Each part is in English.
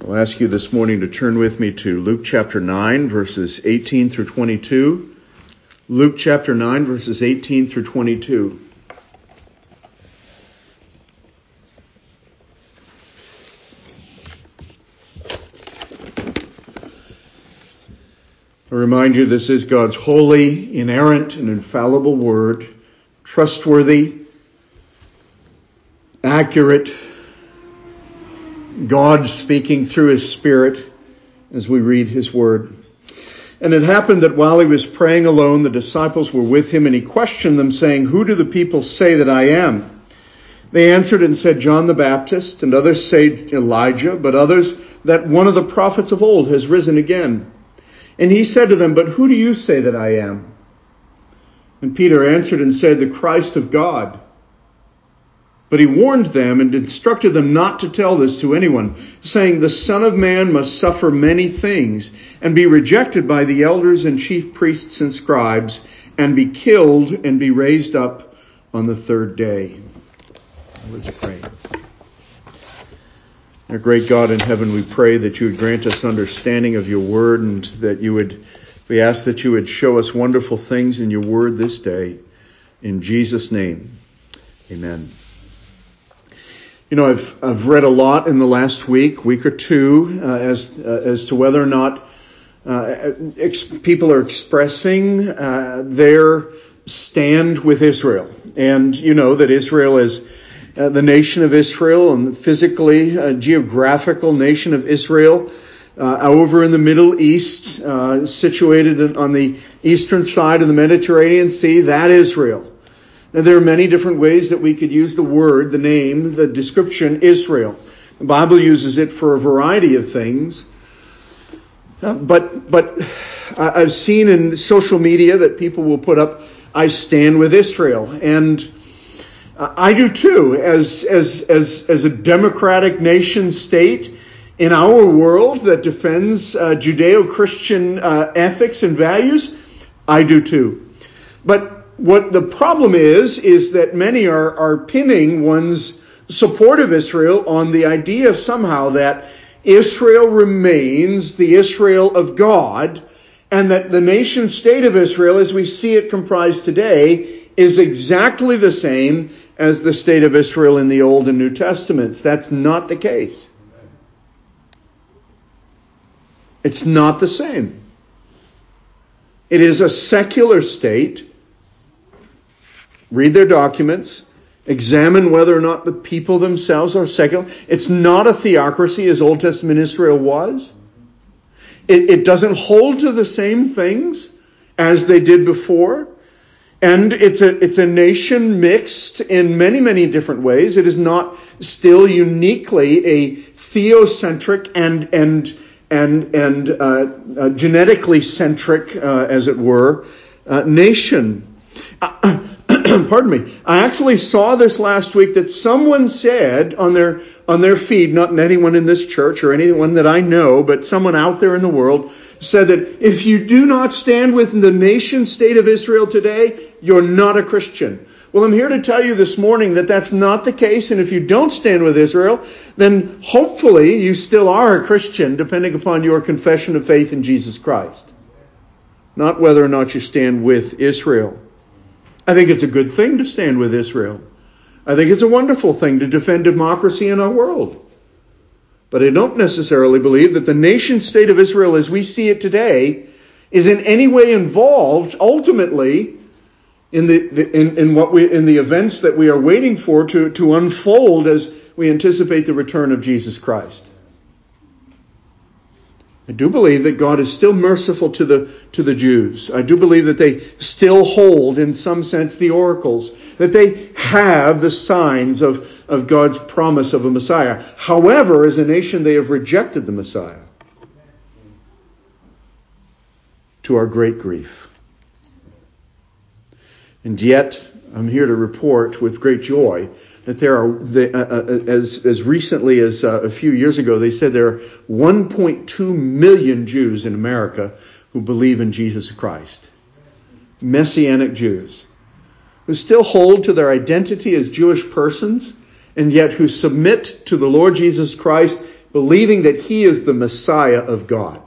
I'll ask you this morning to turn with me to Luke chapter 9, verses 18 through 22. Luke chapter 9, verses 18 through 22. I remind you, this is God's holy, inerrant, and infallible word, trustworthy, accurate, God speaking through His Spirit as we read His word. And it happened that while He was praying alone, the disciples were with Him, and He questioned them, saying, "Who do the people say that I am?" They answered and said, "John the Baptist, and others say Elijah, but others that one of the prophets of old has risen again." And He said to them, "But who do you say that I am?" And Peter answered and said, "The Christ of God." But He warned them and instructed them not to tell this to anyone, saying, "The Son of Man must suffer many things and be rejected by the elders and chief priests and scribes and be killed and be raised up on the third day." Let's pray. Our great God in heaven, we pray that you would grant us understanding of your word, and that we ask that you would show us wonderful things in your word this day. In Jesus' name, amen. You know, I've read a lot in the last week or two, as to whether or not people are expressing their stand with Israel. And you know that Israel is the nation of Israel, and the physically geographical nation of Israel, over in the Middle East, situated on the eastern side of the Mediterranean Sea, that Israel. Now, there are many different ways that we could use the word, the name, the description Israel. The Bible uses it for a variety of things. But I've seen in social media that people will put up, "I stand with Israel." And I do too, as a democratic nation state in our world that defends Judeo-Christian ethics and values. I do too. But what the problem is that many are pinning one's support of Israel on the idea somehow that Israel remains the Israel of God, and that the nation state of Israel, as we see it comprised today, is exactly the same as the state of Israel in the Old and New Testaments. That's not the case. It's not the same. It is a secular state. Read their documents. Examine whether or not the people themselves are secular. It's not a theocracy as Old Testament Israel was. It doesn't hold to the same things as they did before. And it's a nation mixed in many, many different ways. It is not still uniquely a theocentric and genetically centric, as it were, nation. Pardon me. I actually saw this last week that someone said on their feed, not anyone in this church or anyone that I know, but someone out there in the world said that if you do not stand with the nation state of Israel today, you're not a Christian. Well, I'm here to tell you this morning that that's not the case, and if you don't stand with Israel, then hopefully you still are a Christian, depending upon your confession of faith in Jesus Christ. Not whether or not you stand with Israel. I think it's a good thing to stand with Israel. I think it's a wonderful thing to defend democracy in our world. But I don't necessarily believe that the nation state of Israel as we see it today is in any way involved ultimately in the events that we are waiting for to unfold as we anticipate the return of Jesus Christ. I do believe that God is still merciful to the Jews. I do believe that they still hold, in some sense, the oracles, that they have the signs of God's promise of a Messiah. However, as a nation, they have rejected the Messiah, to our great grief. And yet, I'm here to report with great joy that there are, as recently as a few years ago, they said there are 1.2 million Jews in America who believe in Jesus Christ. Messianic Jews who still hold to their identity as Jewish persons, and yet who submit to the Lord Jesus Christ, believing that he is the Messiah of God.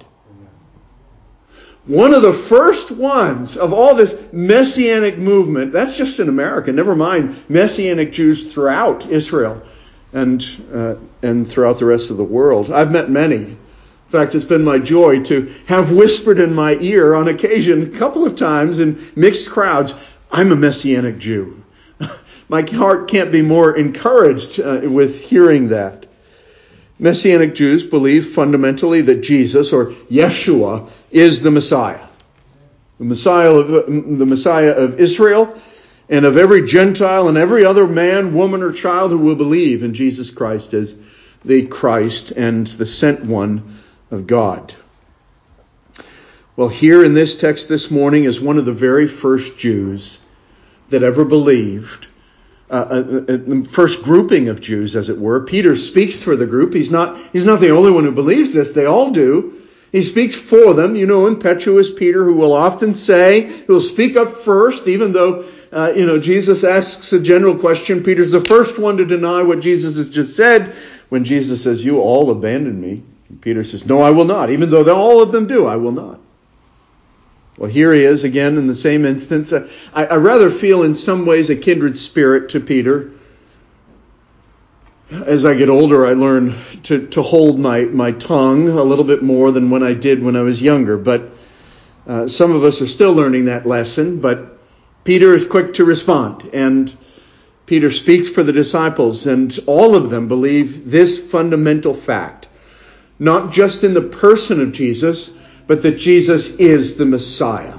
One of the first ones of all this Messianic movement, that's just in America, never mind Messianic Jews throughout Israel and throughout the rest of the world. I've met many. In fact, it's been my joy to have whispered in my ear on occasion, a couple of times in mixed crowds, I'm a Messianic Jew. My heart can't be more encouraged with hearing that. Messianic Jews believe fundamentally that Jesus, or Yeshua, is the Messiah. The Messiah of Israel and of every Gentile and every other man, woman, or child who will believe in Jesus Christ as the Christ and the sent one of God. Well, here in this text this morning is one of the very first Jews that ever believed. The first grouping of Jews, as it were. Peter speaks for the group. He's not the only one who believes this. They all do. He speaks for them. You know, impetuous Peter, who will often say, who'll speak up first, even though, Jesus asks a general question. Peter's the first one to deny what Jesus has just said. When Jesus says, you all abandon me. Peter says, no, I will not. Even though all of them do, I will not. Well, here he is again in the same instance. I rather feel in some ways a kindred spirit to Peter. As I get older, I learn to hold my tongue a little bit more than when I did when I was younger. But some of us are still learning that lesson. But Peter is quick to respond. And Peter speaks for the disciples. And all of them believe this fundamental fact. Not just in the person of Jesus, but that Jesus is the Messiah,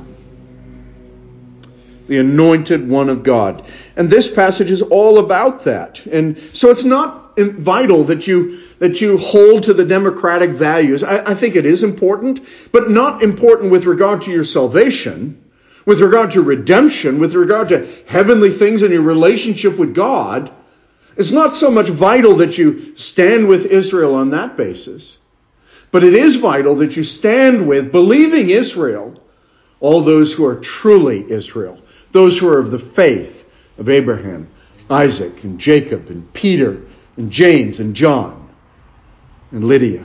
the anointed one of God. And this passage is all about that. And so it's not vital that you hold to the democratic values. I think it is important, but not important with regard to your salvation, with regard to redemption, with regard to heavenly things in your relationship with God. It's not so much vital that you stand with Israel on that basis. But it is vital that you stand with, believing Israel, all those who are truly Israel. Those who are of the faith of Abraham, Isaac, and Jacob, and Peter, and James, and John, and Lydia.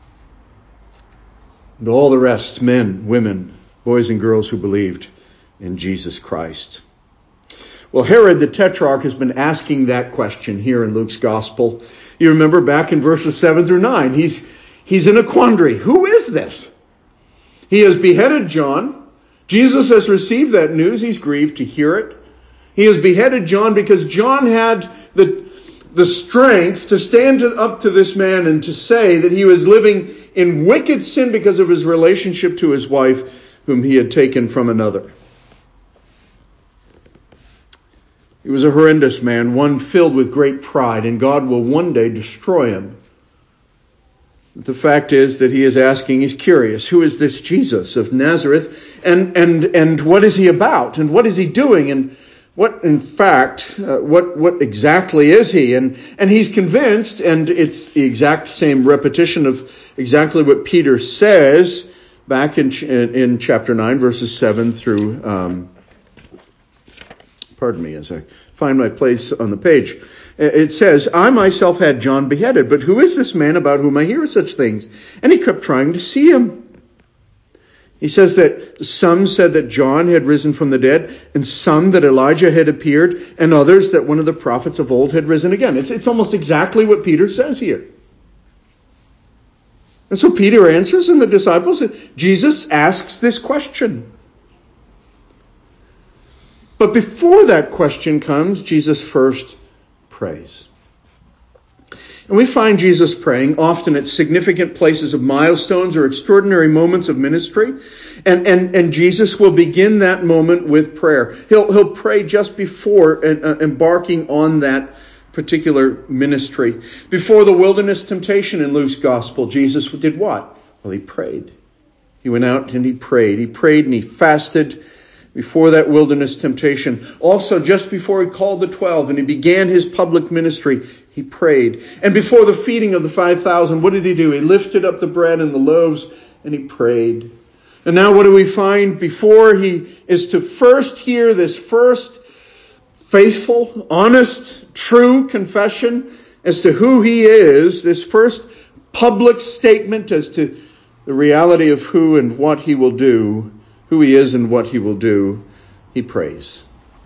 And all the rest, men, women, boys and girls who believed in Jesus Christ. Well, Herod the Tetrarch has been asking that question here in Luke's Gospel. You remember back in verses 7 through 9, He's in a quandary. Who is this? He has beheaded John. Jesus has received that news. He's grieved to hear it. He has beheaded John because John had the strength to stand up to this man and to say that he was living in wicked sin because of his relationship to his wife, whom he had taken from another. He was a horrendous man, one filled with great pride, and God will one day destroy him. The fact is that he is asking, he's curious, who is this Jesus of Nazareth? And what is he about? And what is he doing? And what exactly is he? And he's convinced, and it's the exact same repetition of exactly what Peter says back in chapter 9, verses 7 through, as I find my place on the page. It says, I myself had John beheaded, but who is this man about whom I hear such things? And he kept trying to see him. He says that some said that John had risen from the dead, and some that Elijah had appeared, and others that one of the prophets of old had risen again. It's almost exactly what Peter says here. And so Peter answers, and the disciples, Jesus asks this question. But before that question comes, Jesus first prays. And we find Jesus praying often at significant places of milestones or extraordinary moments of ministry. And Jesus will begin that moment with prayer. He'll pray just before embarking on that particular ministry. Before the wilderness temptation in Luke's Gospel, Jesus did what? Well, he prayed. He went out and he prayed. He prayed and he fasted before that wilderness temptation. Also, just before he called the 12 and he began his public ministry, he prayed. And before the feeding of the 5,000, what did he do? He lifted up the bread and the loaves and he prayed. And now what do we find? Before he is to first hear this first faithful, honest, true confession as to who he is, this first public statement as to the reality of who and what he will do, who he is and what he will do, he prays.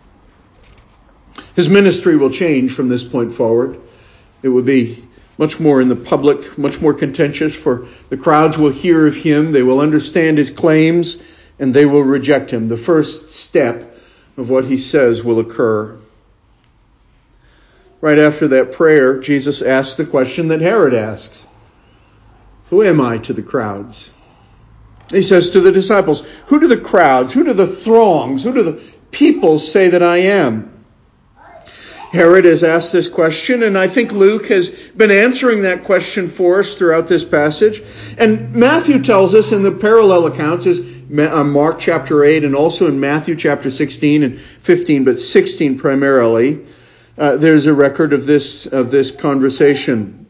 His ministry will change from this point forward. It will be much more in the public, much more contentious, for the crowds will hear of him, they will understand his claims, and they will reject him. The first step of what he says will occur. Right after that prayer, Jesus asks the question that Herod asks. Who am I to the crowds? He says to the disciples, who do the crowds, who do the throngs, who do the people say that I am? Herod has asked this question, and I think Luke has been answering that question for us throughout this passage. And Matthew tells us in the parallel accounts, is Mark chapter 8 and also in Matthew chapter 16 and 15, but 16 primarily, there's a record of this conversation.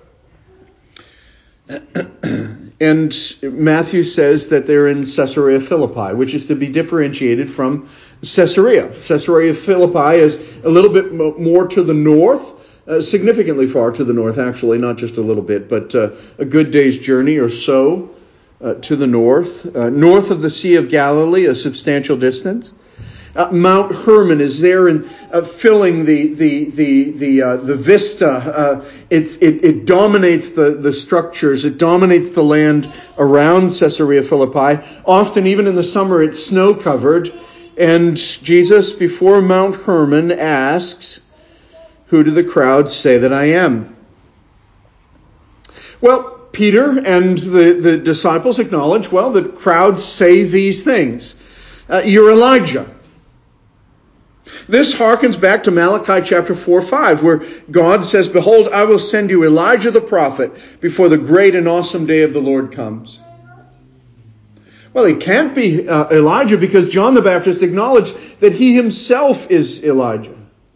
And Matthew says that they're in Caesarea Philippi, which is to be differentiated from Caesarea. Caesarea Philippi is a little bit more to the north, significantly far to the north, actually, not just a little bit, but a good day's journey or so to the north. North of the Sea of Galilee, a substantial distance. Mount Hermon is there and filling the vista. It dominates the structures. It dominates the land around Caesarea Philippi. Often, even in the summer, it's snow covered. And Jesus, before Mount Hermon, asks, "Who do the crowds say that I am?" Well, Peter and the disciples acknowledge, well, the crowds say these things. You're Elijah. This harkens back to Malachi chapter 4:5, where God says, "Behold, I will send you Elijah the prophet before the great and awesome day of the Lord comes." Well, he can't be Elijah because John the Baptist acknowledged that he himself is Elijah.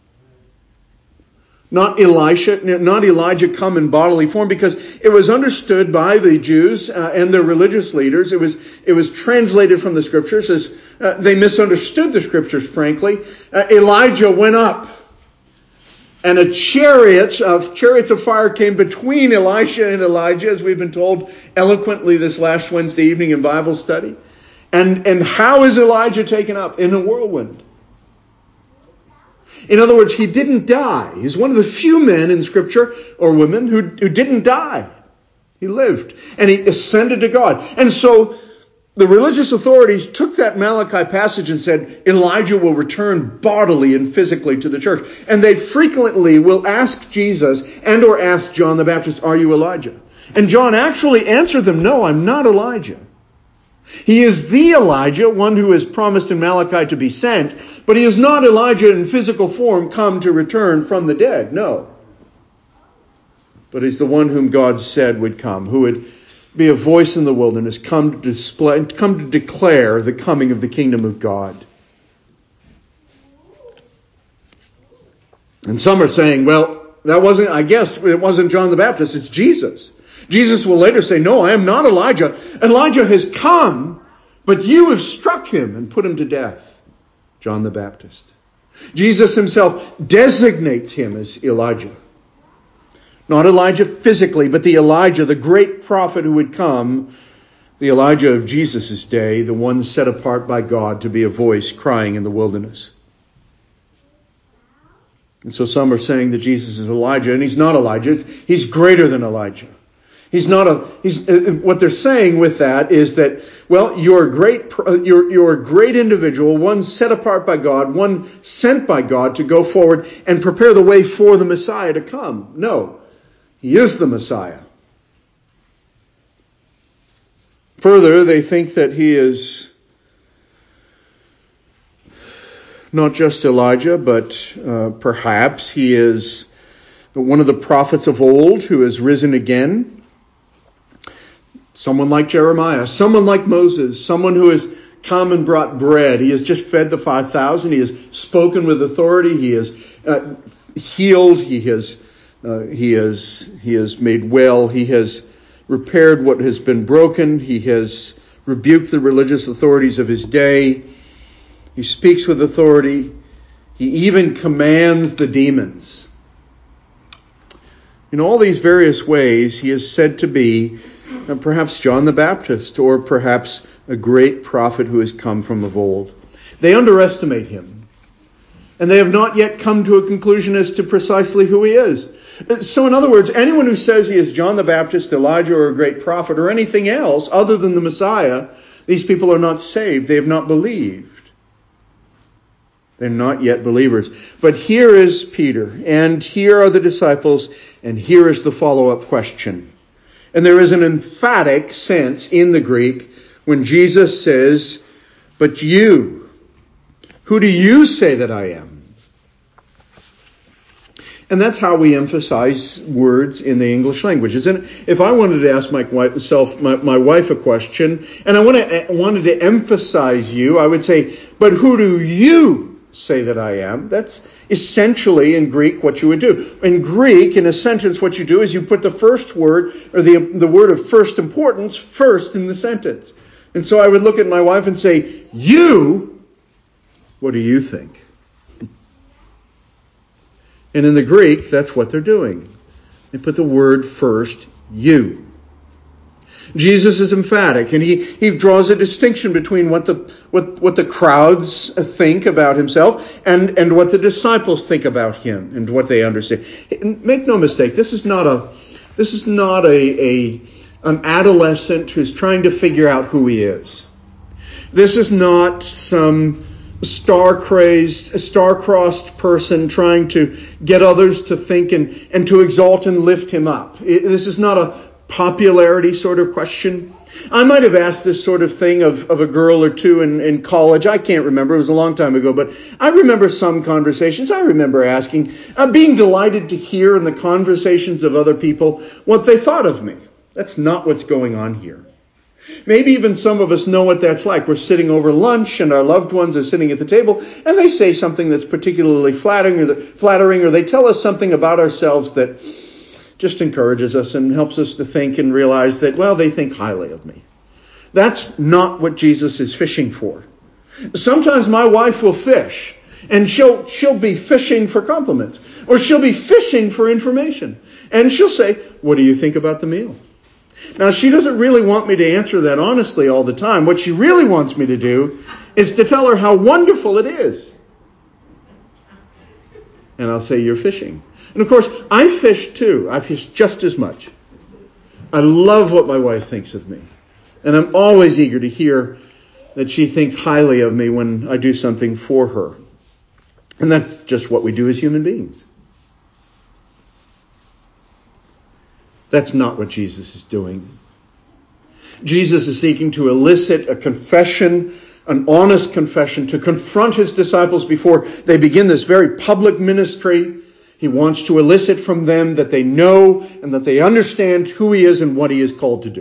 Not Elijah come in bodily form, because it was understood by the Jews and their religious leaders. It was translated from the Scriptures as they misunderstood the Scriptures, frankly. Elijah went up, and a chariots of fire came between Elisha and Elijah, as we've been told eloquently this last Wednesday evening in Bible study. And how is Elijah taken up? In a whirlwind. In other words, he didn't die. He's one of the few men in Scripture, or women, who didn't die. He lived. And he ascended to God. And so the religious authorities took that Malachi passage and said, Elijah will return bodily and physically to the church. And they frequently will ask Jesus and or ask John the Baptist, "Are you Elijah?" And John actually answered them, "No, I'm not Elijah." He is the Elijah, one who is promised in Malachi to be sent, but he is not Elijah in physical form come to return from the dead. No. But he's the one whom God said would come, who would be a voice in the wilderness, come to declare the coming of the kingdom of God. And some are saying, well, it wasn't John the Baptist, it's Jesus. Jesus will later say, "No, I am not Elijah. Elijah has come, but you have struck him and put him to death." John the Baptist. Jesus himself designates him as Elijah. Not Elijah physically, but the Elijah, the great prophet who would come, the Elijah of Jesus' day, the one set apart by God to be a voice crying in the wilderness. And so some are saying that Jesus is Elijah, and he's not Elijah. He's greater than Elijah. What they're saying with that is that, well, you're a great individual, one set apart by God, one sent by God to go forward and prepare the way for the Messiah to come. No, he is the Messiah. Further, they think that he is not just Elijah, but perhaps he is one of the prophets of old who has risen again. Someone like Jeremiah, someone like Moses, someone who has come and brought bread. He has just fed the 5,000. He has spoken with authority. He has healed. He has made well. He has repaired what has been broken. He has rebuked the religious authorities of his day. He speaks with authority. He even commands the demons. In all these various ways, he is said to be perhaps John the Baptist, or perhaps a great prophet who has come from of old. They underestimate him, and they have not yet come to a conclusion as to precisely who he is. So in other words, anyone who says he is John the Baptist, Elijah, or a great prophet, or anything else other than the Messiah, these people are not saved. They have not believed. They're not yet believers. But here is Peter, and here are the disciples, and here is the follow-up question. And there is an emphatic sense in the Greek when Jesus says, "But you, who do you say that I am?" And that's how we emphasize words in the English language, isn't it? If I wanted to ask my wife a question, and I wanted to emphasize you, I would say, "But who do you say that I am?" That's essentially in Greek what you would do. In Greek, in a sentence, what you do is you put the first word, or the word of first importance, first in the sentence. And so I would look at my wife and say, "You, what do you think?" And in the Greek, that's what they're doing. They put the word first, you. Jesus is emphatic, and he draws a distinction between what the crowds think about himself and what the disciples think about him and what they understand. And make no mistake, this is not an adolescent who's trying to figure out who he is. This is not some star-crazed, star-crossed person trying to get others to think and to exalt and lift him up. This is not a popularity sort of question. I might have asked this sort of thing of a girl or two in college. I can't remember. It was a long time ago. But I remember some conversations. I remember asking, being delighted to hear in the conversations of other people what they thought of me. That's not what's going on here. Maybe even some of us know what that's like. We're sitting over lunch and our loved ones are sitting at the table and they say something that's particularly flattering, or they tell us something about ourselves that just encourages us and helps us to think and realize that, well, they think highly of me. That's not what Jesus is fishing for. Sometimes my wife will fish, and she'll be fishing for compliments, or she'll be fishing for information. And she'll say, "What do you think about the meal?" Now, she doesn't really want me to answer that honestly all the time. What she really wants me to do is to tell her how wonderful it is. And I'll say, "You're fishing." And of course, I fish too. I fish just as much. I love what my wife thinks of me. And I'm always eager to hear that she thinks highly of me when I do something for her. And that's just what we do as human beings. That's not what Jesus is doing. Jesus is seeking to elicit a confession, an honest confession, to confront his disciples before they begin this very public ministry. He wants to elicit from them that they know and that they understand who he is and what he is called to do.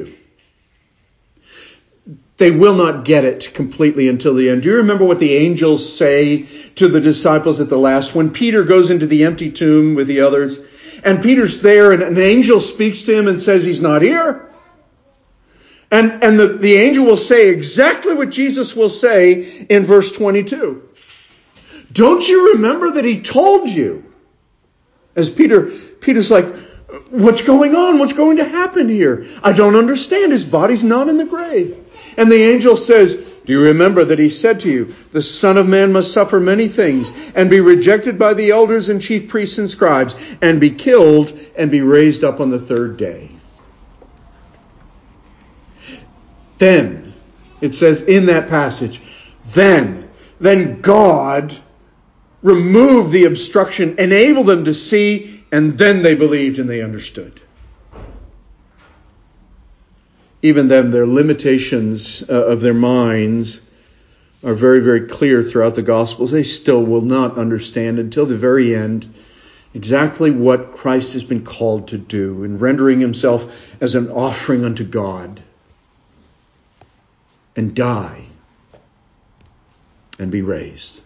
They will not get it completely until the end. Do you remember what the angels say to the disciples at the last? When Peter goes into the empty tomb with the others, and Peter's there, and an angel speaks to him and says he's not here. And the angel will say exactly what Jesus will say in verse 22. "Don't you remember that he told you?" As Peter's like, "What's going on? What's going to happen here? I don't understand. His body's not in the grave." And the angel says, "Do you remember that he said to you, the Son of Man must suffer many things and be rejected by the elders and chief priests and scribes and be killed and be raised up on the third day?" Then, it says in that passage, then God removed the obstruction, enabled them to see, and then they believed and they understood. Even then, their limitations of their minds are very, very clear throughout the Gospels. They still will not understand until the very end exactly what Christ has been called to do in rendering himself as an offering unto God and die and be raised.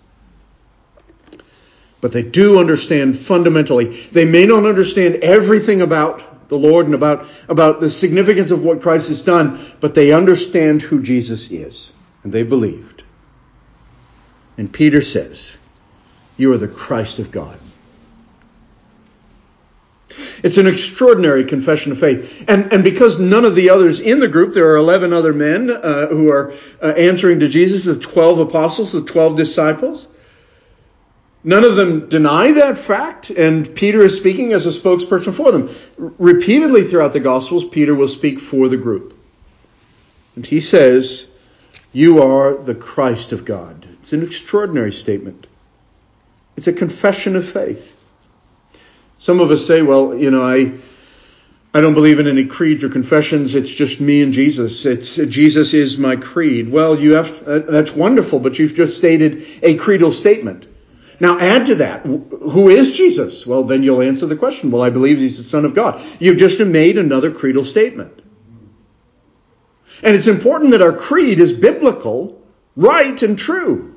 But they do understand fundamentally. They may not understand everything about the Lord and about the significance of what Christ has done, but they understand who Jesus is. And they believed. And Peter says, "You are the Christ of God." It's an extraordinary confession of faith. And because none of the others in the group, there are 11 other men who are answering to Jesus, the 12 apostles, the 12 disciples. None of them deny that fact, and Peter is speaking as a spokesperson for them. Repeatedly throughout the Gospels, Peter will speak for the group. And he says, "You are the Christ of God." It's an extraordinary statement. It's a confession of faith. Some of us say, well, I don't believe in any creeds or confessions. It's just me and Jesus. Jesus is my creed. Well, that's wonderful, but you've just stated a creedal statement. Now add to that, who is Jesus? Well, then you'll answer the question. Well, I believe he's the Son of God. You've just made another creedal statement. And it's important that our creed is biblical, right, and true.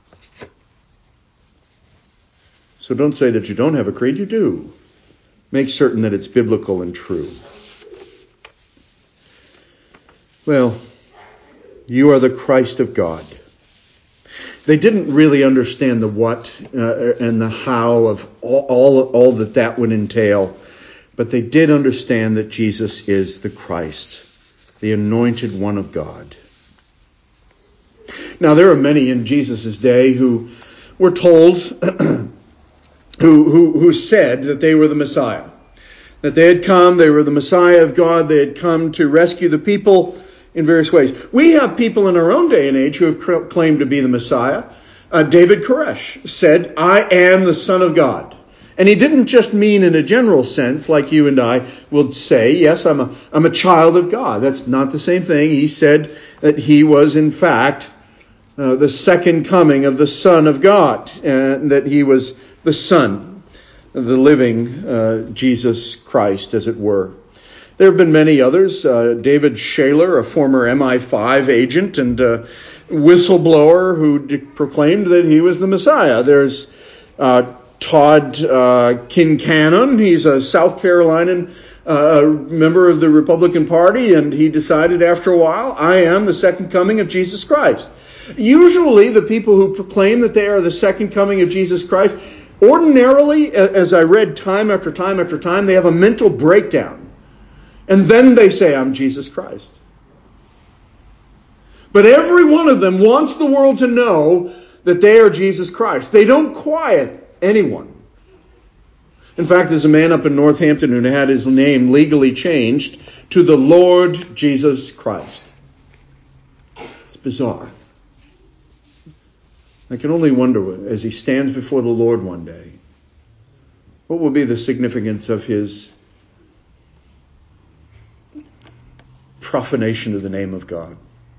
So don't say that you don't have a creed. You do. Make certain that it's biblical and true. Well, you are the Christ of God. They didn't really understand the what and the how of all that would entail, but they did understand that Jesus is the Christ, the anointed one of God. Now, there are many in Jesus' day who were told, who said that they were the Messiah. That they had come, they were the Messiah of God, they had come to rescue the people in various ways. We have people in our own day and age who have claimed to be the Messiah. David Koresh said, "I am the Son of God." And he didn't just mean in a general sense, like you and I would say, yes, I'm a child of God. That's not the same thing. He said that he was, in fact, the second coming of the Son of God, and that he was the Son, the living Jesus Christ, as it were. There have been many others. David Shaler, a former MI5 agent and whistleblower who proclaimed that he was the Messiah. There's Todd Kincannon. He's a South Carolinian member of the Republican Party, and he decided after a while, I am the second coming of Jesus Christ. Usually the people who proclaim that they are the second coming of Jesus Christ, ordinarily, as I read time after time after time, they have a mental breakdown. And then they say, I'm Jesus Christ. But every one of them wants the world to know that they are Jesus Christ. They don't quiet anyone. In fact, there's a man up in Northampton who had his name legally changed to the Lord Jesus Christ. It's bizarre. I can only wonder, as he stands before the Lord one day, what will be the significance of his profanation of the name of God.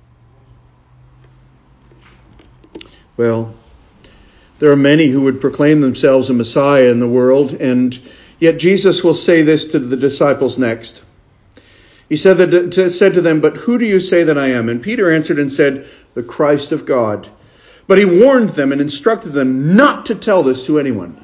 Well, there are many who would proclaim themselves a Messiah in the world, and yet Jesus will say this to the disciples next. He said to them, "But who do you say that I am?" And Peter answered and said, "The Christ of God." But he warned them and instructed them not to tell this to anyone.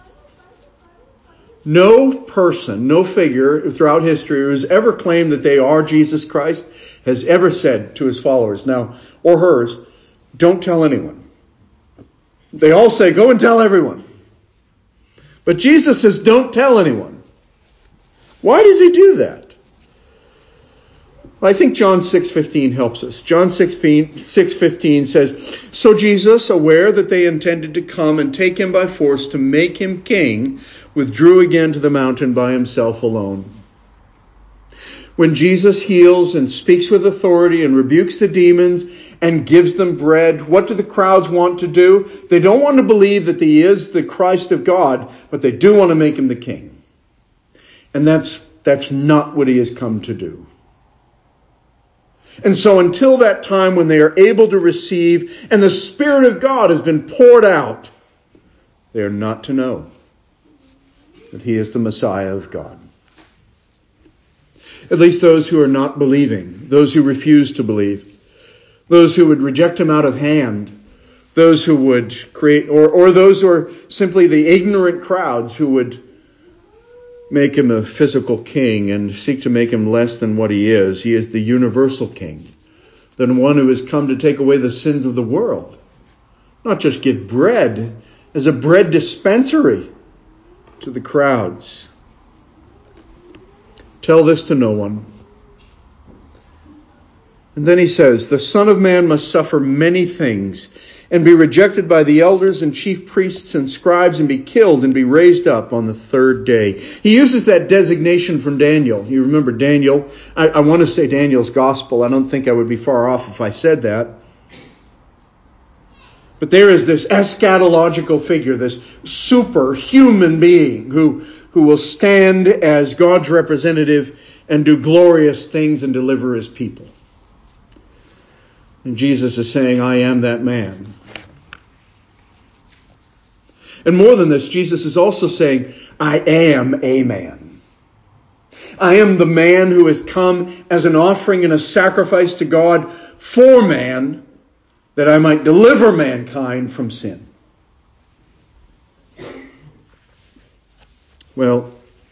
No person, no figure throughout history who has ever claimed that they are Jesus Christ has ever said to his followers, now, or hers, don't tell anyone. They all say, go and tell everyone. But Jesus says, don't tell anyone. Why does he do that? Well, I think John 6:15 helps us. John 6:15 says, "So Jesus, aware that they intended to come and take him by force to make him king, withdrew again to the mountain by himself alone." When Jesus heals and speaks with authority and rebukes the demons and gives them bread, what do the crowds want to do? They don't want to believe that he is the Christ of God, but they do want to make him the king. And that's not what he has come to do. And so until that time when they are able to receive and the Spirit of God has been poured out, they are not to know that he is the Messiah of God. At least those who are not believing, those who refuse to believe, those who would reject him out of hand, those who would create, or those who are simply the ignorant crowds who would make him a physical king and seek to make him less than what he is. He is the universal king, the one who has come to take away the sins of the world. Not just give bread as a bread dispensary to the crowds. Tell this to no one. And then he says, the Son of Man must suffer many things and be rejected by the elders and chief priests and scribes and be killed and be raised up on the third day. He uses that designation from Daniel. You remember Daniel. I want to say Daniel's gospel. I don't think I would be far off if I said that. But there is this eschatological figure, this superhuman being who will stand as God's representative and do glorious things and deliver his people. And Jesus is saying, I am that man. And more than this, Jesus is also saying, I am a man. I am the man who has come as an offering and a sacrifice to God for man, that I might deliver mankind from sin. Well,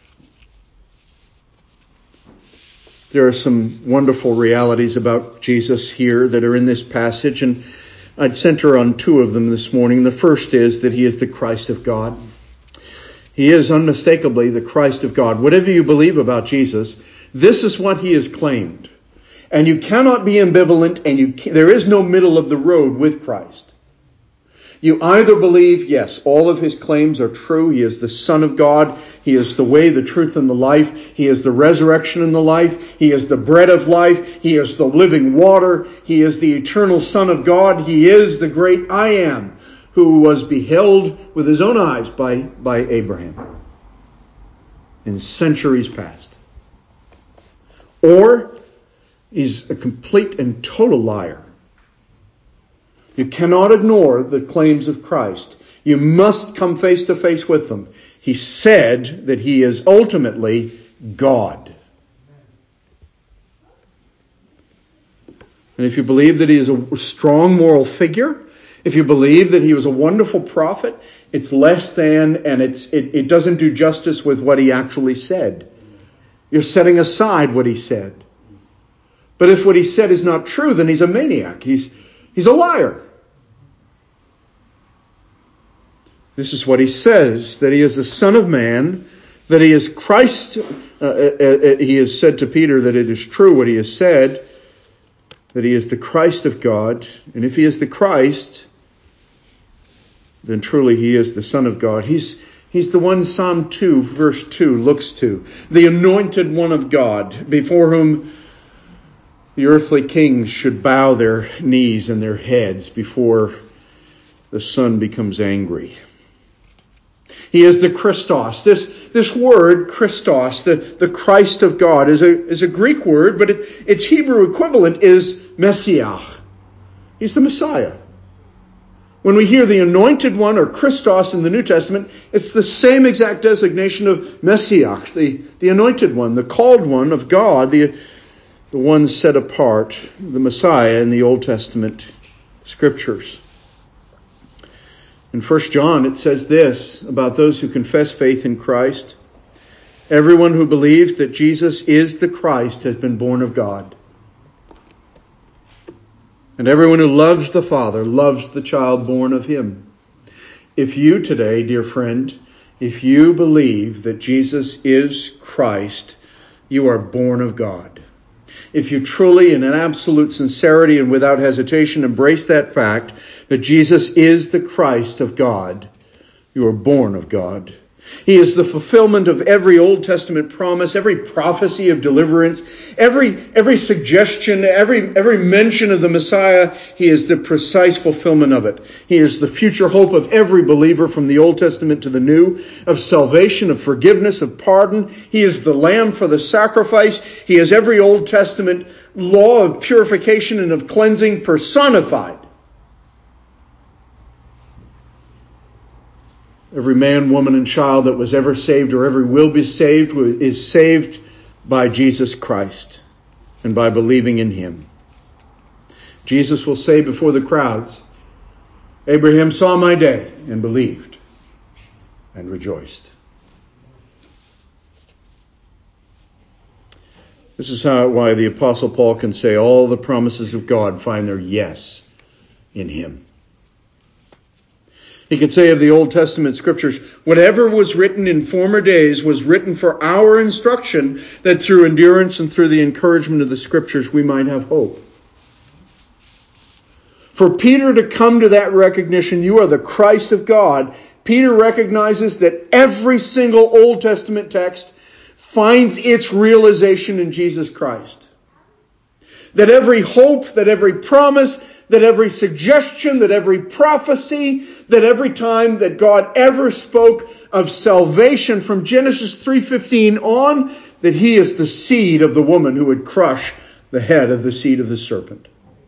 there are some wonderful realities about Jesus here that are in this passage, and I'd center on two of them this morning. The first is that he is the Christ of God. He is unmistakably the Christ of God. Whatever you believe about Jesus, this is what he has claimed. And you cannot be ambivalent, and there is no middle of the road with Christ. You either believe, yes, all of his claims are true. He is the Son of God. He is the way, the truth, and the life. He is the resurrection and the life. He is the bread of life. He is the living water. He is the eternal Son of God. He is the great I am, who was beheld with his own eyes by Abraham in centuries past. Or he's a complete and total liar. You cannot ignore the claims of Christ. You must come face to face with them. He said that he is ultimately God. And if you believe that he is a strong moral figure, if you believe that he was a wonderful prophet, it's less than, and it doesn't do justice with what he actually said. You're setting aside what he said. But if what he said is not true, then he's a maniac. He's a liar. This is what he says, that he is the Son of Man, that he is Christ. He has said to Peter that it is true what he has said, that he is the Christ of God. And if he is the Christ, then truly he is the Son of God. He's the one Psalm 2, verse 2 looks to. The anointed one of God, before whom the earthly kings should bow their knees and their heads before the Son becomes angry. He is the Christos. This word, Christos, the Christ of God, is a Greek word, but its Hebrew equivalent is Messiah. He's the Messiah. When we hear the anointed one or Christos in the New Testament, it's the same exact designation of Messiah, the anointed one, the called one of God, the one set apart, the Messiah in the Old Testament Scriptures. In 1 John, it says this about those who confess faith in Christ. Everyone who believes that Jesus is the Christ has been born of God. And everyone who loves the Father loves the child born of him. If you today, dear friend, if you believe that Jesus is Christ, you are born of God. If you truly, in an absolute sincerity and without hesitation, embrace that fact that Jesus is the Christ of God, you are born of God. He is the fulfillment of every Old Testament promise, every prophecy of deliverance, every suggestion, every mention of the Messiah. He is the precise fulfillment of it. He is the future hope of every believer from the Old Testament to the New, of salvation, of forgiveness, of pardon. He is the lamb for the sacrifice. He is every Old Testament law of purification and of cleansing personified. Every man, woman, and child that was ever saved or ever will be saved is saved by Jesus Christ and by believing in him. Jesus will say before the crowds, Abraham saw my day and believed and rejoiced. This is why the Apostle Paul can say all the promises of God find their yes in him. He could say of the Old Testament scriptures, whatever was written in former days was written for our instruction, that through endurance and through the encouragement of the scriptures we might have hope. For Peter to come to that recognition, you are the Christ of God, Peter recognizes that every single Old Testament text finds its realization in Jesus Christ. That every hope, that every promise, that every suggestion, that every prophecy, that every time that God ever spoke of salvation from Genesis 3:15 on, that he is the seed of the woman who would crush the head of the seed of the serpent.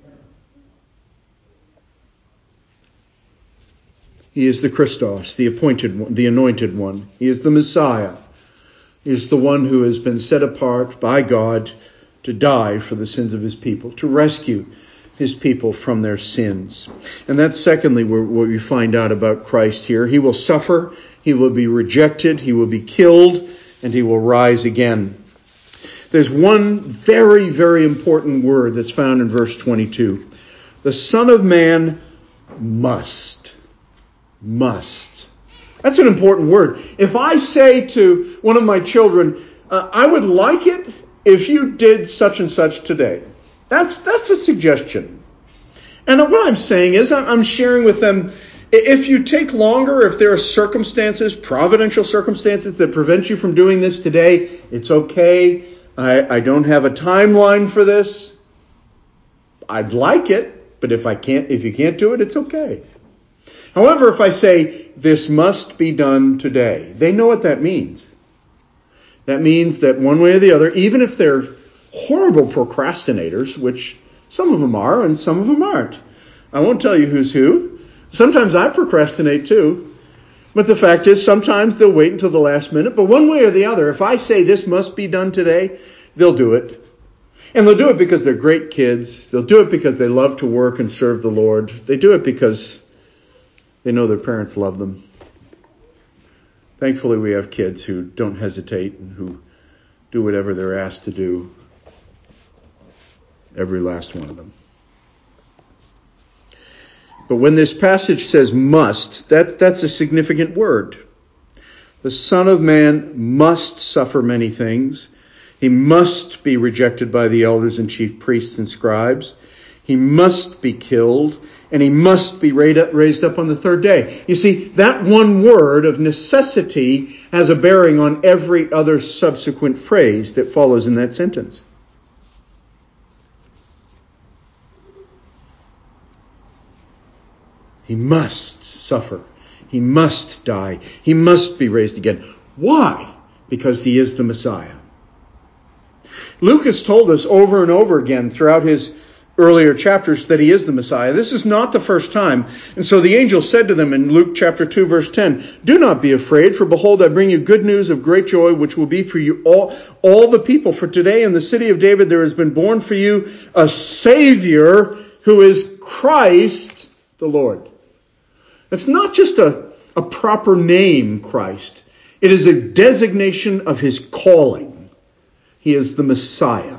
He is the Christos, the appointed one, the anointed one. He is the Messiah. He is the one who has been set apart by God to die for the sins of his people, to rescue his people from their sins. And that's secondly what we find out about Christ here. He will suffer, he will be rejected, he will be killed, and he will rise again. There's one very, very important word that's found in verse 22. The Son of Man must. Must. That's an important word. If I say to one of my children, I would like it if you did such and such today. That's a suggestion. And what I'm saying is I'm sharing with them, if you take longer, if there are circumstances, providential circumstances that prevent you from doing this today, it's okay. I don't have a timeline for this. I'd like it, but if you can't do it, it's okay. However, if I say, this must be done today, they know what that means. That means that one way or the other, even if they're horrible procrastinators, which some of them are and some of them aren't. I won't tell you who's who. Sometimes I procrastinate too. But the fact is, sometimes they'll wait until the last minute. But one way or the other, if I say this must be done today, they'll do it. And they'll do it because they're great kids. They'll do it because they love to work and serve the Lord. They do it because they know their parents love them. Thankfully, we have kids who don't hesitate and who do whatever they're asked to do. Every last one of them. But when this passage says must, that's a significant word. The Son of Man must suffer many things. He must be rejected by the elders and chief priests and scribes. He must be killed, and he must be raised up on the third day. You see, that one word of necessity has a bearing on every other subsequent phrase that follows in that sentence. He must suffer. He must die. He must be raised again. Why? Because he is the Messiah. Luke has told us over and over again throughout his earlier chapters that he is the Messiah. This is not the first time. And so the angel said to them in Luke chapter 2 verse 10, "Do not be afraid, for behold, I bring you good news of great joy, which will be for you all the people. For today in the city of David there has been born for you a Savior who is Christ the Lord." It's not just a proper name, Christ. It is a designation of his calling. He is the Messiah.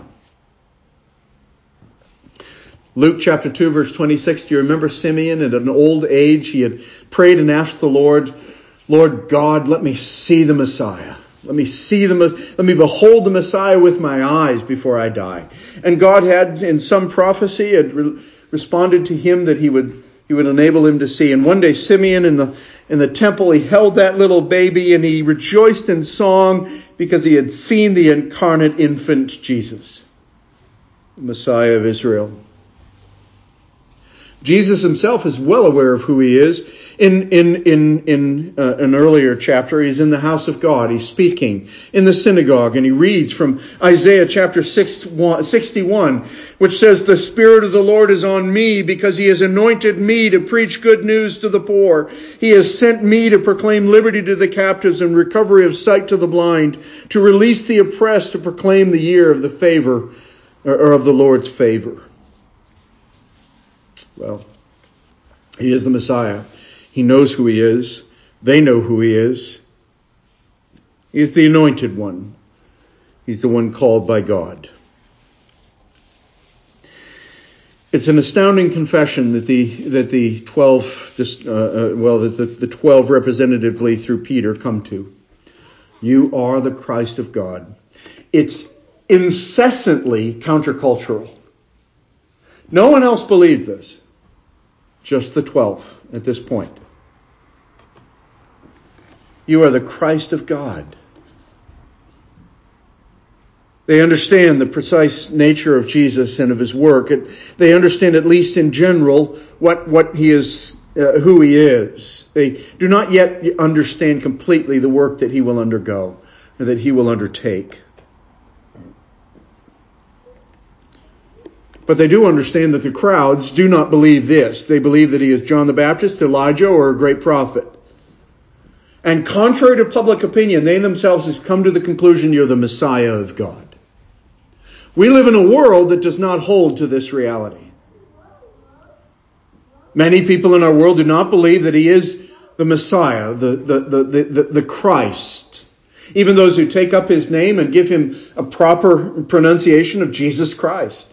Luke chapter 2 verse 26, do you remember Simeon at an old age? He had prayed and asked the Lord, "Lord God, let me see the Messiah. Let me behold the Messiah with my eyes before I die." And God had, in some prophecy, had responded to him that he would enable him to see. And one day Simeon in the temple, he held that little baby and he rejoiced in song because he had seen the incarnate infant Jesus, the Messiah of Israel. Jesus himself is well aware of who he is. In an earlier chapter, he's in the house of God. He's speaking in the synagogue, and he reads from Isaiah chapter 61, which says, "The Spirit of the Lord is on me, because he has anointed me to preach good news to the poor. He has sent me to proclaim liberty to the captives and recovery of sight to the blind, to release the oppressed, to proclaim the year of the favor, or of the Lord's favor." Well, he is the Messiah. He knows who he is. They know who he is. He is the anointed one. He's the one called by God. It's an astounding confession that the 12 representatively through Peter come to. You are the Christ of God. It's incessantly countercultural. No one else believed this. Just the 12 at this point. You are the Christ of God. They understand the precise nature of Jesus and of his work. They understand, at least in general, what he is, who he is. They do not yet understand completely the work that he will undergo, or that he will undertake. But they do understand that the crowds do not believe this. They believe that he is John the Baptist, Elijah, or a great prophet. And contrary to public opinion, they themselves have come to the conclusion you're the Messiah of God. We live in a world that does not hold to this reality. Many people in our world do not believe that he is the Messiah, the Christ. Even those who take up his name and give him a proper pronunciation of Jesus Christ.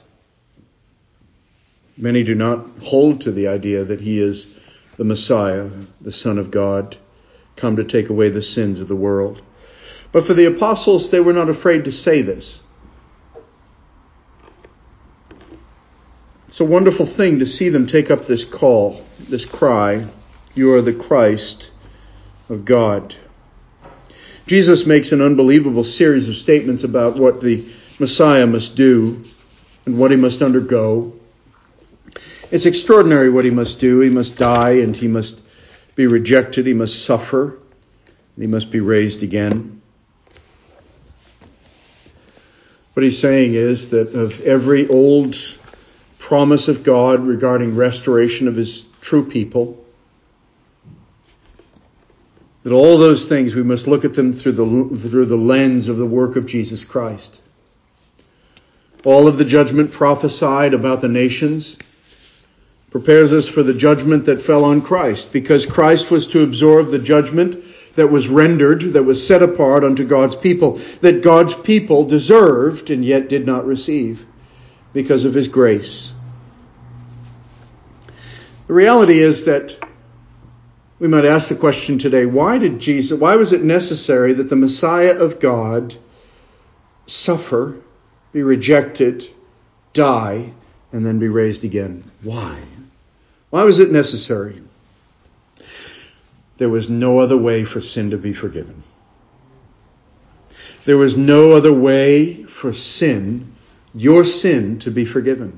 Many do not hold to the idea that he is the Messiah, the Son of God, come to take away the sins of the world. But for the apostles, they were not afraid to say this. It's a wonderful thing to see them take up this call, this cry, you are the Christ of God. Jesus makes an unbelievable series of statements about what the Messiah must do and what he must undergo. It's extraordinary what he must do. He must die and he must be rejected. He must suffer and he must be raised again. What he's saying is that of every old promise of God regarding restoration of his true people, that all those things, we must look at them through the lens of the work of Jesus Christ. All of the judgment prophesied about the nations prepares us for the judgment that fell on Christ, because Christ was to absorb the judgment that was rendered, that was set apart unto God's people, that God's people deserved and yet did not receive because of his grace. The reality is that we might ask the question today, why was it necessary that the Messiah of God suffer, be rejected, die, and then be raised again? Why? Why was it necessary? There was no other way for sin to be forgiven. There was no other way for sin, your sin, to be forgiven.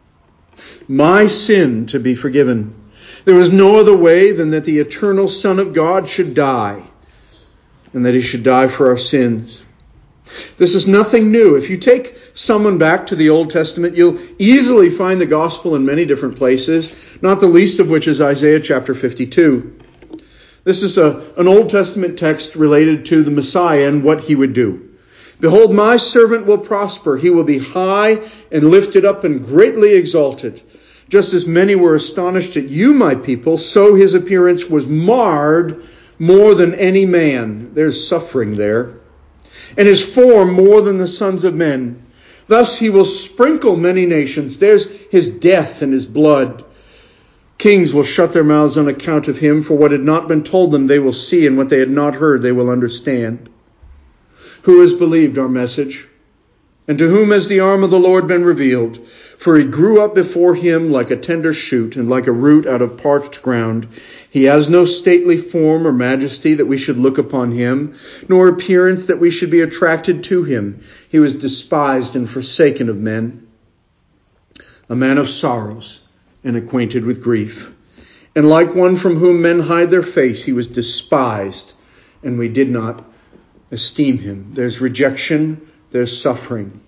My sin to be forgiven. There was no other way than that the eternal Son of God should die, and that he should die for our sins. This is nothing new. If you take someone back to the Old Testament, you'll easily find the gospel in many different places, not the least of which is Isaiah chapter 52. This is an Old Testament text related to the Messiah and what he would do. Behold, my servant will prosper. He will be high and lifted up and greatly exalted. Just as many were astonished at you, my people, so his appearance was marred more than any man. There's suffering there. And his form more than the sons of men. Thus he will sprinkle many nations. There's his death and his blood. Kings will shut their mouths on account of him, for what had not been told them they will see, and what they had not heard they will understand. Who has believed our message? And to whom has the arm of the Lord been revealed? For he grew up before him like a tender shoot, and like a root out of parched ground. He has no stately form or majesty that we should look upon him, nor appearance that we should be attracted to him. He was despised and forsaken of men, a man of sorrows and acquainted with grief. And like one from whom men hide their face, he was despised, and we did not esteem him. There's rejection, there's suffering.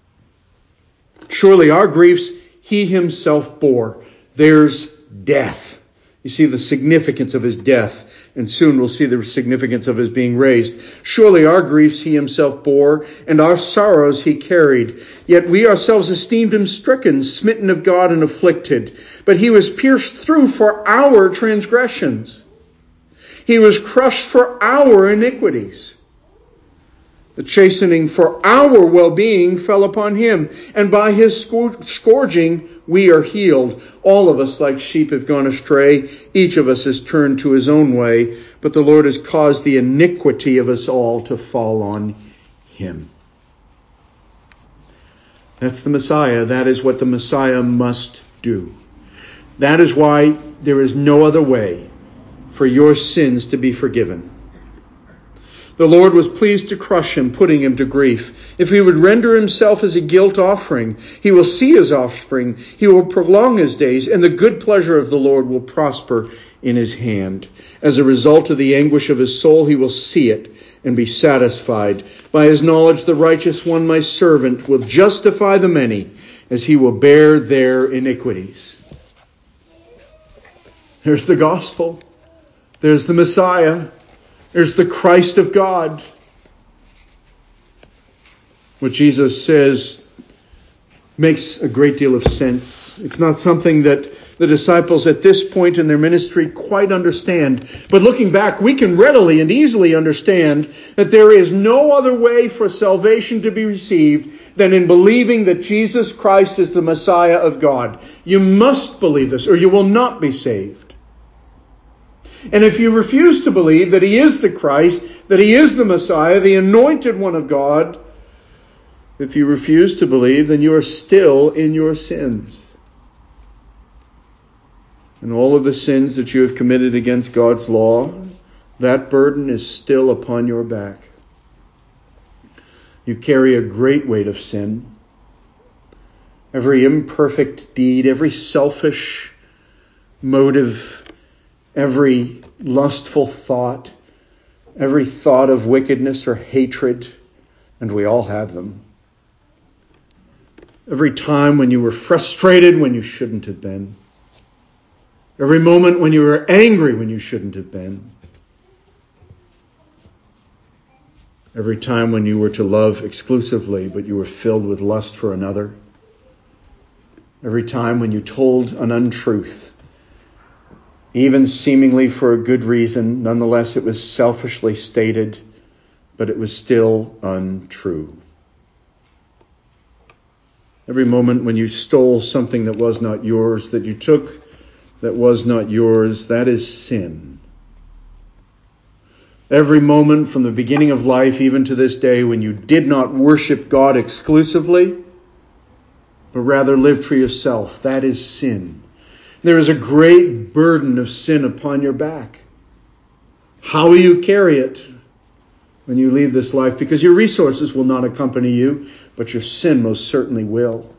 Surely our griefs he himself bore. There's death. You see the significance of his death, and soon we'll see the significance of his being raised. Surely our griefs he himself bore, and our sorrows he carried. Yet we ourselves esteemed him stricken, smitten of God, and afflicted. But he was pierced through for our transgressions. He was crushed for our iniquities. The chastening for our well-being fell upon him, and by his scourging we are healed. All of us like sheep have gone astray. Each of us has turned to his own way, but the Lord has caused the iniquity of us all to fall on him. That's the Messiah. That is what the Messiah must do. That is why there is no other way for your sins to be forgiven. The Lord was pleased to crush him, putting him to grief. If he would render himself as a guilt offering, he will see his offspring. He will prolong his days, and the good pleasure of the Lord will prosper in his hand. As a result of the anguish of his soul, he will see it and be satisfied. By his knowledge, the righteous one, my servant, will justify the many, as he will bear their iniquities. There's the gospel. There's the Messiah. There's the Christ of God. What Jesus says makes a great deal of sense. It's not something that the disciples at this point in their ministry quite understand. But looking back, we can readily and easily understand that there is no other way for salvation to be received than in believing that Jesus Christ is the Messiah of God. You must believe this, or you will not be saved. And if you refuse to believe that he is the Christ, that he is the Messiah, the anointed one of God, if you refuse to believe, then you are still in your sins. And all of the sins that you have committed against God's law, that burden is still upon your back. You carry a great weight of sin. Every imperfect deed, every selfish motive, every lustful thought, every thought of wickedness or hatred, and we all have them. Every time when you were frustrated when you shouldn't have been. Every moment when you were angry when you shouldn't have been. Every time when you were to love exclusively but you were filled with lust for another. Every time when you told an untruth, even seemingly for a good reason, nonetheless it was selfishly stated, but it was still untrue. Every moment when you stole something that was not yours, that you took that was not yours, that is sin. Every moment from the beginning of life, even to this day, when you did not worship God exclusively, but rather lived for yourself, that is sin. There is a great burden of sin upon your back. How will you carry it when you leave this life? Because your resources will not accompany you, but your sin most certainly will.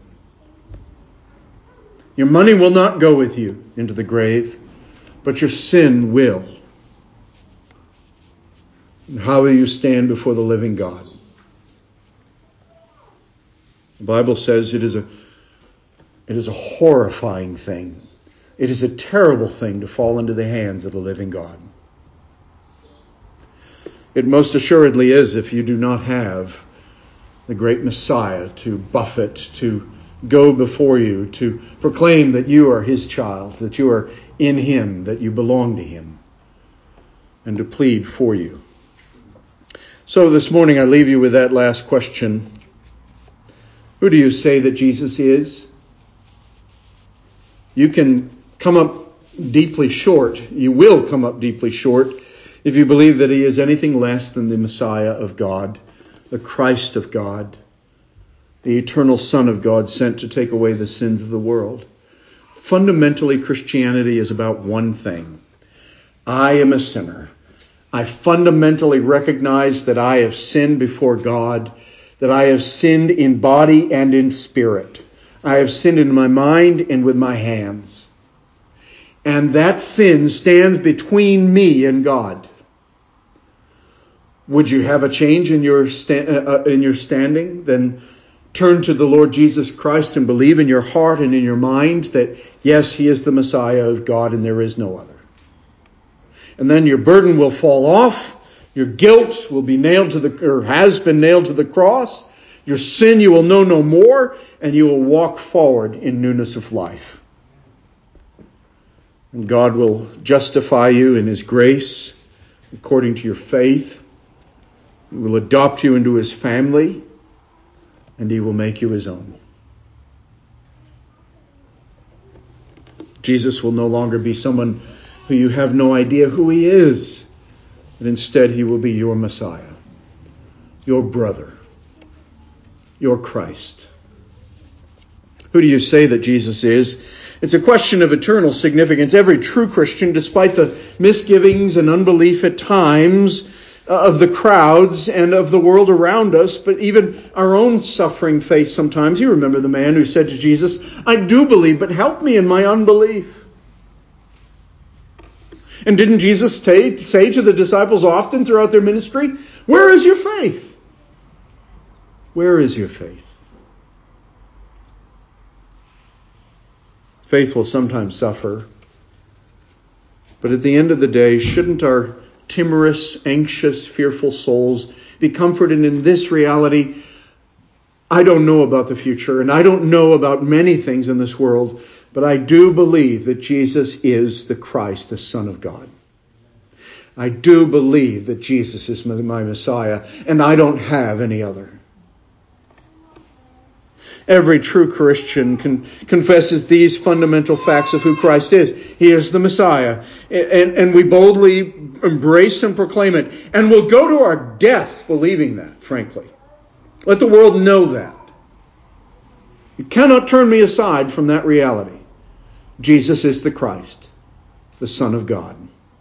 Your money will not go with you into the grave, but your sin will. And how will you stand before the living God? The Bible says it is a horrifying thing. It is a terrible thing to fall into the hands of the living God. It most assuredly is if you do not have the great Messiah to buffet, to go before you, to proclaim that you are his child, that you are in him, that you belong to him, and to plead for you. So this morning I leave you with that last question. Who do you say that Jesus is? You can come up deeply short. You will come up deeply short if you believe that he is anything less than the Messiah of God, the Christ of God, the eternal Son of God sent to take away the sins of the world. Fundamentally, Christianity is about one thing. I am a sinner. I fundamentally recognize that I have sinned before God, that I have sinned in body and in spirit. I have sinned in my mind and with my hands. And that sin stands between me and God. Would you have a change in your standing? Then turn to the Lord Jesus Christ and believe in your heart and in your mind that, yes, he is the Messiah of God and there is no other. And then your burden will fall off. Your guilt will be has been nailed to the cross. Your sin you will know no more, and you will walk forward in newness of life. And God will justify you in his grace according to your faith. He will adopt you into his family, and he will make you his own. Jesus will no longer be someone who you have no idea who he is, but instead he will be your Messiah, your brother, your Christ. Who do you say that Jesus is? It's a question of eternal significance. Every true Christian, despite the misgivings and unbelief at times of the crowds and of the world around us, but even our own suffering faith sometimes. You remember the man who said to Jesus, "I do believe, but help me in my unbelief." And didn't Jesus say to the disciples often throughout their ministry, "Where is your faith? Where is your faith?" Faith will sometimes suffer. But at the end of the day, shouldn't our timorous, anxious, fearful souls be comforted in this reality? I don't know about the future, and I don't know about many things in this world, but I do believe that Jesus is the Christ, the Son of God. I do believe that Jesus is my Messiah, and I don't have any other. Every true Christian confesses these fundamental facts of who Christ is. He is the Messiah. And we boldly embrace and proclaim it. And we'll go to our death believing that, frankly. Let the world know that. You cannot turn me aside from that reality. Jesus is the Christ, the Son of God.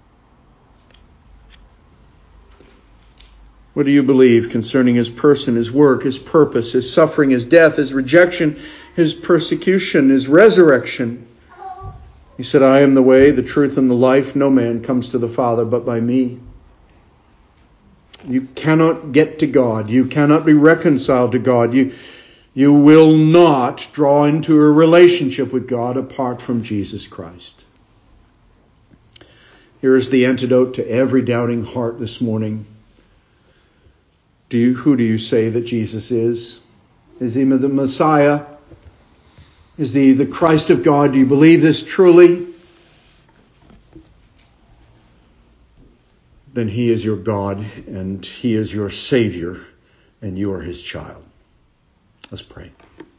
What do you believe concerning his person, his work, his purpose, his suffering, his death, his rejection, his persecution, his resurrection? He said, "I am the way, the truth, and the life. No man comes to the Father but by me." You cannot get to God. You cannot be reconciled to God. You will not draw into a relationship with God apart from Jesus Christ. Here is the antidote to every doubting heart this morning. Who do you say that Jesus is? Is he the Messiah? Is he the Christ of God? Do you believe this truly? Then he is your God and he is your Savior and you are his child. Let's pray.